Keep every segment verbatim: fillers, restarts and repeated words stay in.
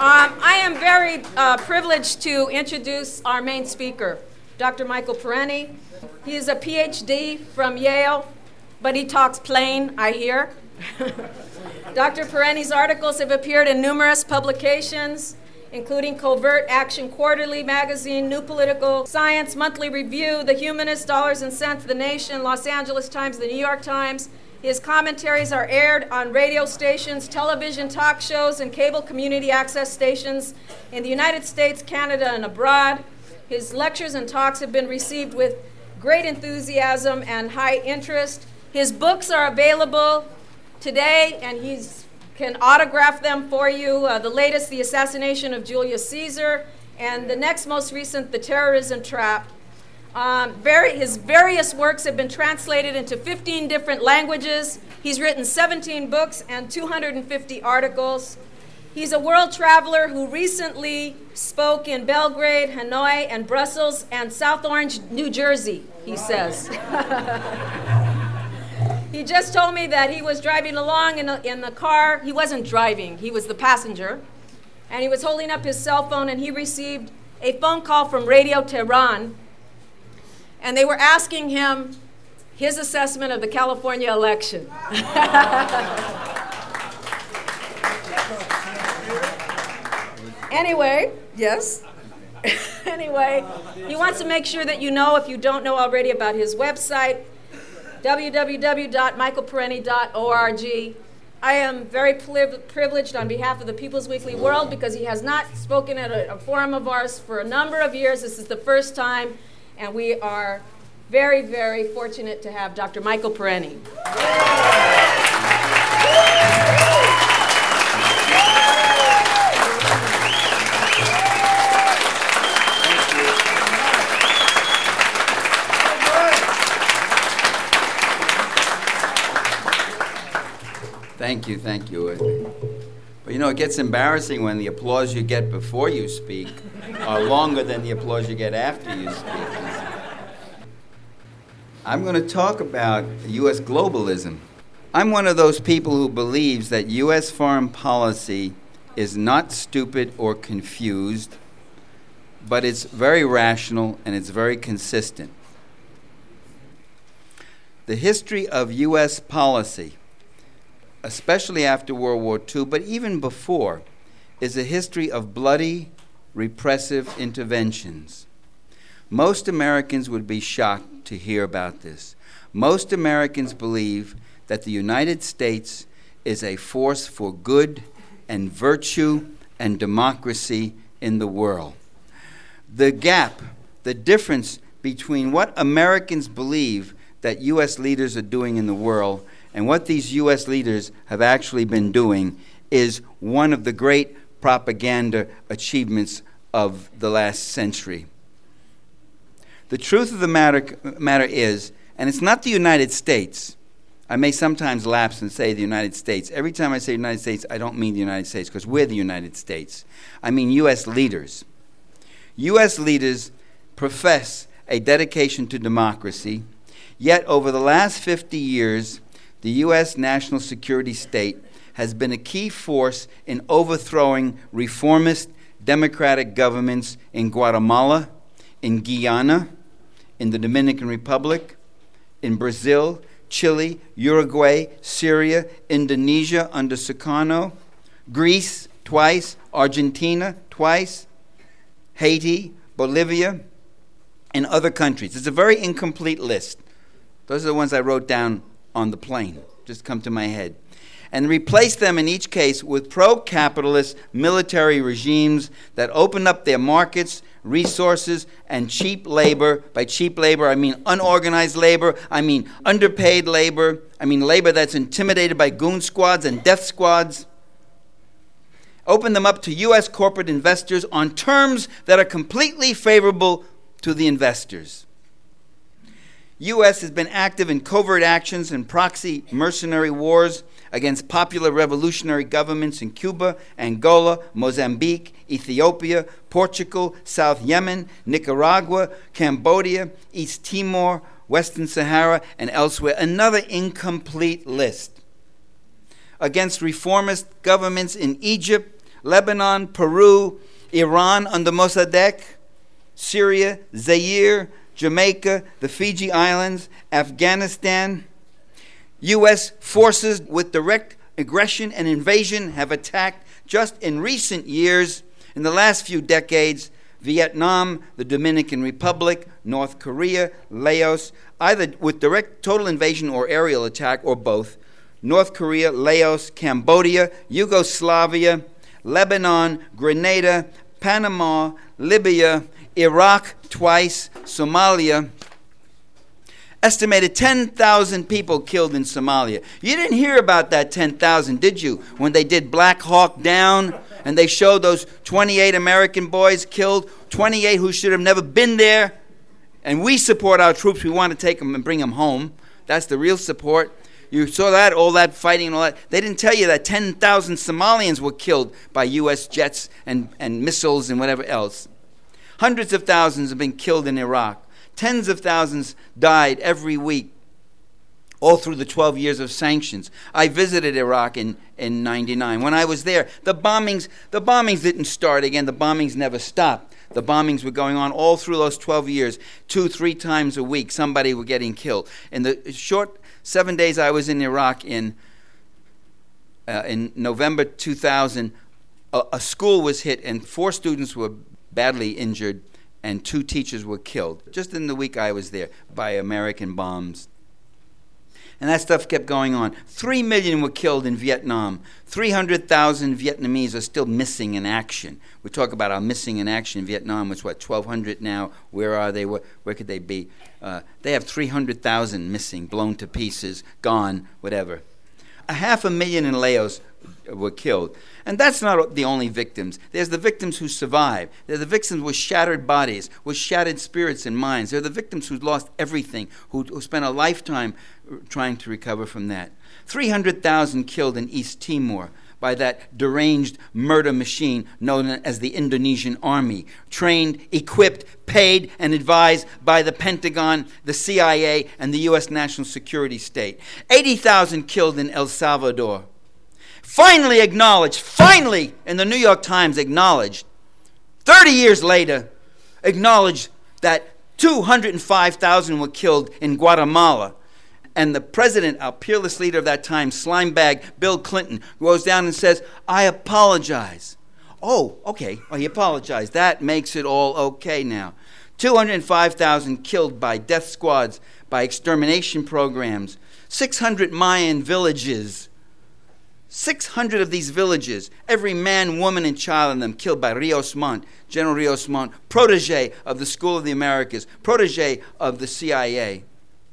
Um, I am very uh, privileged to introduce our main speaker, Doctor Michael Parenti. He is a P H D from Yale, but he talks plain, I hear. Doctor Parenti's articles have appeared in numerous publications, including Covert Action Quarterly Magazine, New Political Science, Monthly Review, The Humanist, Dollars and Cents, The Nation, Los Angeles Times, The New York Times. His commentaries are aired on radio stations, television talk shows, and cable community access stations in the United States, Canada, and abroad. His lectures and talks have been received with great enthusiasm and high interest. His books are available today, and he can autograph them for you. Uh, the latest, The Assassination of Julius Caesar, and the next most recent, The Terrorism Trap. Um, very, his various works have been translated into fifteen different languages. He's written seventeen books and two hundred fifty articles. He's a world traveler who recently spoke in Belgrade, Hanoi, and Brussels, and South Orange, New Jersey, he says. He just told me that he was driving along in, a, in the car. He wasn't driving, he was the passenger. And he was holding up his cell phone, and he received a phone call from Radio Tehran. And they were asking him his assessment of the California election. Anyway, yes. Anyway, he wants to make sure that you know, if you don't know already, about his website, w w w dot michael parenti dot org. I am very privileged on behalf of the People's Weekly World because he has not spoken at a, a forum of ours for a number of years. This is the first time, and we are very, very fortunate to have Doctor Michael Parenti. Thank you, thank you. But you know, it gets embarrassing when the applause you get before you speak are longer than the applause you get after you speak. I'm going to talk about U S globalism. I'm one of those people who believes that U S foreign policy is not stupid or confused, but it's very rational and it's very consistent. The history of U S policy, especially after World War Two, but even before, is a history of bloody, repressive interventions. Most Americans would be shocked to hear about this. Most Americans believe that the United States is a force for good and virtue and democracy in the world. The gap, the difference between what Americans believe that U S leaders are doing in the world and what these U S leaders have actually been doing is one of the great propaganda achievements of the last century. The truth of the matter, matter is, and it's not the United States. I may sometimes lapse and say the United States. Every time I say United States, I don't mean the United States, because we're the United States. I mean U S leaders. U S leaders profess a dedication to democracy, yet over the last fifty years, the U S national security state has been a key force in overthrowing reformist democratic governments in Guatemala, in Guyana, in the Dominican Republic, in Brazil, Chile, Uruguay, Syria, Indonesia under Sukarno, Greece twice, Argentina twice, Haiti, Bolivia, and other countries. It's a very incomplete list. Those are the ones I wrote down on the plane, just come to my head. And replace them in each case with pro-capitalist military regimes that open up their markets, resources, and cheap labor. By cheap labor, I mean unorganized labor, I mean underpaid labor, I mean labor that's intimidated by goon squads and death squads. Open them up to U S corporate investors on terms that are completely favorable to the investors. U S has been active in covert actions and proxy mercenary wars against popular revolutionary governments in Cuba, Angola, Mozambique, Ethiopia, Portugal, South Yemen, Nicaragua, Cambodia, East Timor, Western Sahara, and elsewhere. Another incomplete list. Against reformist governments in Egypt, Lebanon, Peru, Iran under Mossadegh, Syria, Zaire, Jamaica, the Fiji Islands, Afghanistan. U S forces with direct aggression and invasion have attacked just in recent years, in the last few decades, Vietnam, the Dominican Republic, North Korea, Laos, either with direct total invasion or aerial attack or both. North Korea, Laos, Cambodia, Yugoslavia, Lebanon, Grenada, Panama, Libya, Iraq twice, Somalia. Estimated ten thousand people killed in Somalia. You didn't hear about that ten thousand, did you? When they did Black Hawk Down and they showed those twenty-eight American boys killed, twenty-eight who should have never been there. And we support our troops. We want to take them and bring them home. That's the real support. You saw that, all that fighting and all that. They didn't tell you that ten thousand Somalians were killed by U S jets and, and missiles and whatever else. Hundreds of thousands have been killed in Iraq. Tens of thousands died every week, all through the twelve years of sanctions. I visited Iraq in, in ninety-nine. When I was there, the bombings, the bombings didn't start again. The bombings never stopped. The bombings were going on all through those twelve years, two, three times a week. Somebody was getting killed. In the short seven days I was in Iraq in, uh, in November two thousand, a, a school was hit and four students were badly injured and two teachers were killed, just in the week I was there, by American bombs. And that stuff kept going on. Three million were killed in Vietnam. three hundred thousand Vietnamese are still missing in action. We talk about our missing in action in Vietnam, which, what, twelve hundred now? Where are they? Where, where could they be? Uh, they have three hundred thousand missing, blown to pieces, gone, whatever. A half a million in Laos were killed. And that's not the only victims. There's the victims who survive. They're the victims with shattered bodies, with shattered spirits and minds. They're the victims who lost everything, who, who spent a lifetime trying to recover from that. three hundred thousand killed in East Timor by that deranged murder machine known as the Indonesian Army, trained, equipped, paid, and advised by the Pentagon, the C I A, and the U S National Security State. eighty thousand killed in El Salvador. Finally acknowledged, finally, in the New York Times acknowledged, thirty years later, acknowledged that two hundred five thousand were killed in Guatemala. And the president, our peerless leader of that time, slimebag Bill Clinton, goes down and says, I apologize. Oh, okay, well, he apologized. That makes it all okay now. two hundred five thousand killed by death squads, by extermination programs. six hundred Mayan villages. six hundred of these villages, every man, woman, and child in them killed by Rios Montt, General Rios Montt, protege of the School of the Americas, protege of the C I A.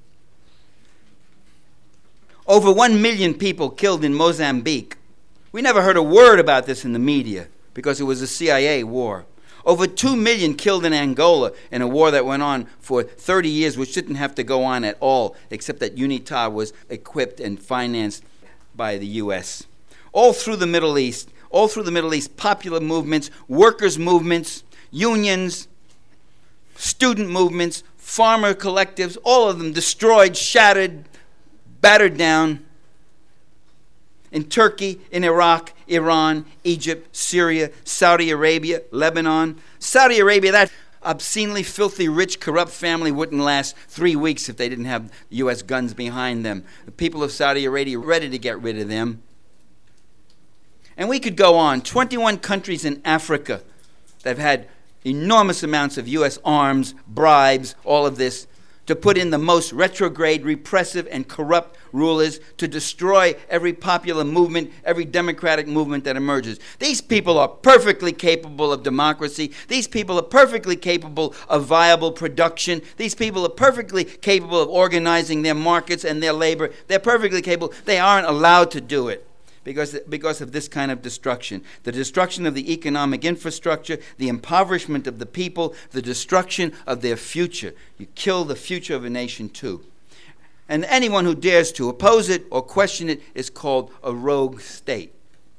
Over one million people killed in Mozambique. We never heard a word about this in the media because it was a C I A war. Over two million killed in Angola in a war that went on for thirty years, which didn't have to go on at all, except that UNITA was equipped and financed by the U S. All through the Middle East, all through the Middle East, popular movements, workers' movements, unions, student movements, farmer collectives, all of them destroyed, shattered, battered down. In Turkey, in Iraq, Iran, Egypt, Syria, Saudi Arabia, Lebanon. Saudi Arabia, that obscenely filthy, rich, corrupt family wouldn't last three weeks if they didn't have U S guns behind them. The people of Saudi Arabia are ready to get rid of them. And we could go on. twenty-one countries in Africa that have had enormous amounts of U S arms, bribes, all of this, to put in the most retrograde, repressive, and corrupt rulers to destroy every popular movement, every democratic movement that emerges. These people are perfectly capable of democracy. These people are perfectly capable of viable production. These people are perfectly capable of organizing their markets and their labor. They're perfectly capable. They aren't allowed to do it because, because of this kind of destruction. The destruction of the economic infrastructure, the impoverishment of the people, the destruction of their future. You kill the future of a nation too. And anyone who dares to oppose it or question it is called a rogue state.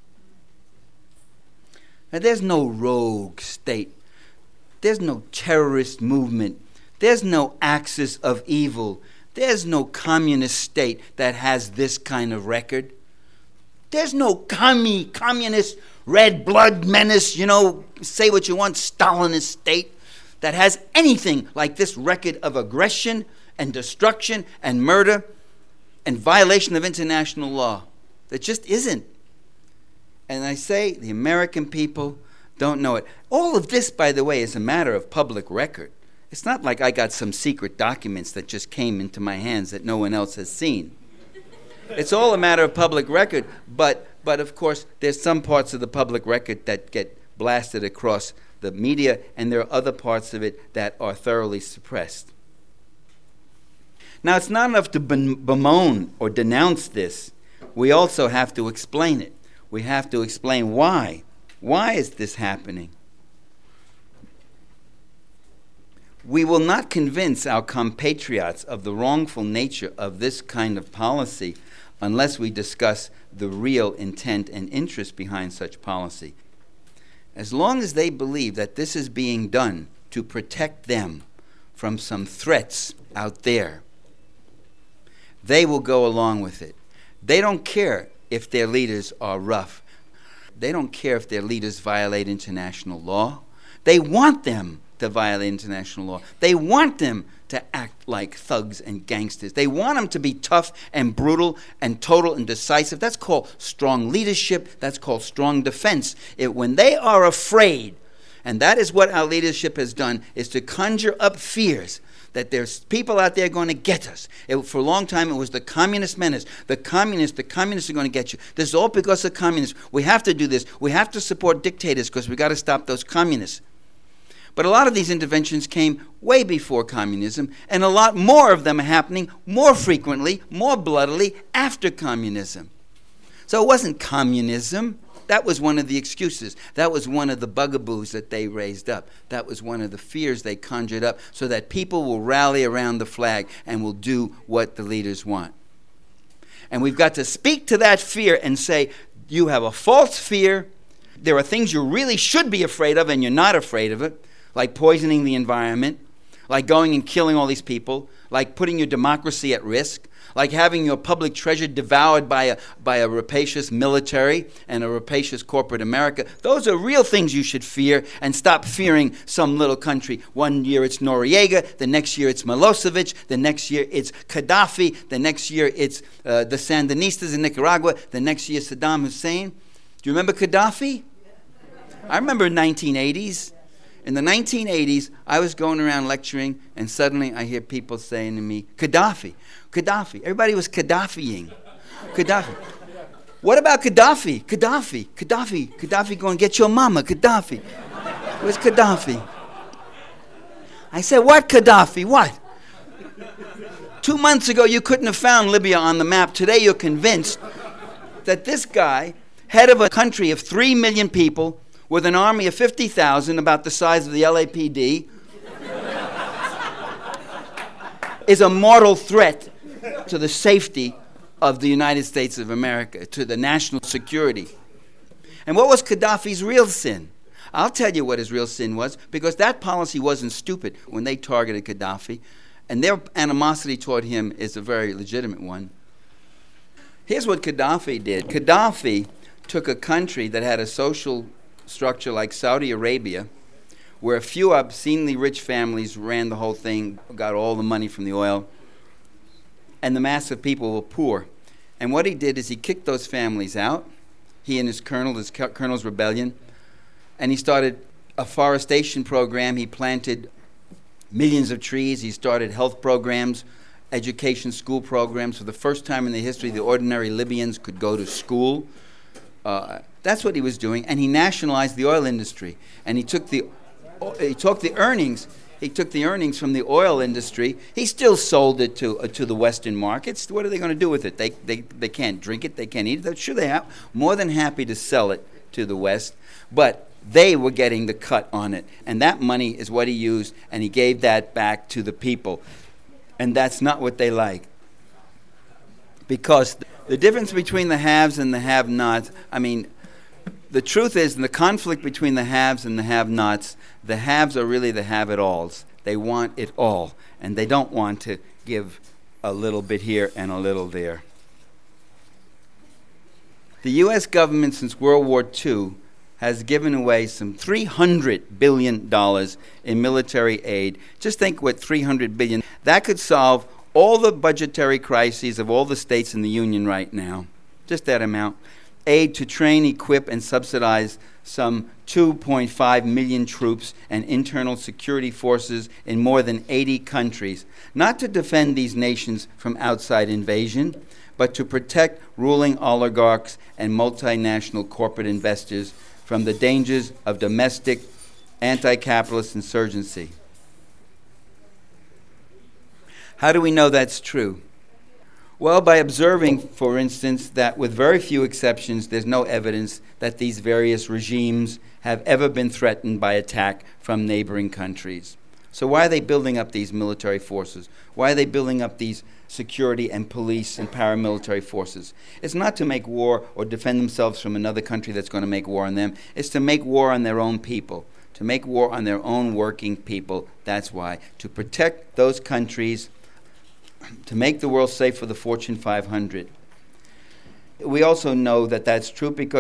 Now, there's no rogue state. There's no terrorist movement. There's no axis of evil. There's no communist state that has this kind of record. There's no commie, communist red blood menace, you know, say what you want, Stalinist state that has anything like this record of aggression and destruction and murder and violation of international law. There just isn't. And I say the American people don't know it. All of this, by the way, is a matter of public record. It's not like I got some secret documents that just came into my hands that no one else has seen. It's all a matter of public record, but, but of course, there's some parts of the public record that get blasted across the media, and there are other parts of it that are thoroughly suppressed. Now, it's not enough to bemoan or denounce this. We also have to explain it. We have to explain why. Why is this happening? We will not convince our compatriots of the wrongful nature of this kind of policy unless we discuss the real intent and interest behind such policy. As long as they believe that this is being done to protect them from some threats out there, they will go along with it. They don't care if their leaders are rough. They don't care if their leaders violate international law. They want them to violate international law. They want them to act like thugs and gangsters. They want them to be tough and brutal and total and decisive. That's called strong leadership. That's called strong defense. It, when they are afraid, and that is what our leadership has done, is to conjure up fears that there's people out there going to get us. It, for a long time, it was the communist menace. The communists, the communists are going to get you. This is all because of communists. We have to do this. We have to support dictators because we got to stop those communists. But a lot of these interventions came way before communism, and a lot more of them are happening more frequently, more bloodily after communism. So it wasn't communism. That was one of the excuses. That was one of the bugaboos that they raised up. That was one of the fears they conjured up so that people will rally around the flag and will do what the leaders want. And we've got to speak to that fear and say, you have a false fear. There are things you really should be afraid of and you're not afraid of it, like poisoning the environment, like going and killing all these people, like putting your democracy at risk, like having your public treasure devoured by a, by a rapacious military and a rapacious corporate America. Those are real things you should fear, and stop fearing some little country. One year it's Noriega, the next year it's Milosevic, the next year it's Gaddafi, the next year it's uh, the Sandinistas in Nicaragua, the next year Saddam Hussein. Do you remember Gaddafi? I remember nineteen eighties. In the nineteen eighties, I was going around lecturing, and suddenly I hear people saying to me, Gaddafi, Gaddafi. Everybody was Gaddafiing. Gaddafi. What about Gaddafi? Gaddafi, Gaddafi, Gaddafi, go and get your mama, Gaddafi. Where's Gaddafi? I said, what Gaddafi? What? Two months ago, you couldn't have found Libya on the map. Today, you're convinced that this guy, head of a country of three million people, with an army of fifty thousand, about the size of the L A P D, is a mortal threat to the safety of the United States of America, to the national security. And what was Gaddafi's real sin? I'll tell you what his real sin was, because that policy wasn't stupid when they targeted Gaddafi, and their animosity toward him is a very legitimate one. Here's what Gaddafi did. Gaddafi took a country that had a social structure like Saudi Arabia, where a few obscenely rich families ran the whole thing, got all the money from the oil, and the mass of people were poor. And what he did is he kicked those families out, he and his colonel, his colonel's rebellion, and he started a forestation program. He planted millions of trees. He started health programs, education, school programs. For the first time in the history, the ordinary Libyans could go to school. Uh, That's what he was doing, and he nationalized the oil industry. And he took the, he took the earnings. He took the earnings from the oil industry. He still sold it to uh, to the Western markets. What are they going to do with it? They they they can't drink it. They can't eat it. Sure, they have. More than happy to sell it to the West, but they were getting the cut on it, and that money is what he used, and he gave that back to the people, and that's not what they like. Because the difference between the haves and the have-nots, I mean. The truth is, in the conflict between the haves and the have-nots, the haves are really the have-it-alls. They want it all, and they don't want to give a little bit here and a little there. The U S government since World War Two has given away some three hundred billion dollars in military aid. Just think what three hundred billion dollars, that could solve all the budgetary crises of all the states in the Union right now. Just that amount. Aid to train, equip, and subsidize some two point five million troops and internal security forces in more than eighty countries, not to defend these nations from outside invasion, but to protect ruling oligarchs and multinational corporate investors from the dangers of domestic anti-capitalist insurgency. How do we know that's true? Well, by observing, for instance, that with very few exceptions, there's no evidence that these various regimes have ever been threatened by attack from neighboring countries. So why are they building up these military forces? Why are they building up these security and police and paramilitary forces? It's not to make war or defend themselves from another country that's going to make war on them. It's to make war on their own people, to make war on their own working people. That's why. To protect those countries, to make the world safe for the Fortune five hundred. We also know that that's true because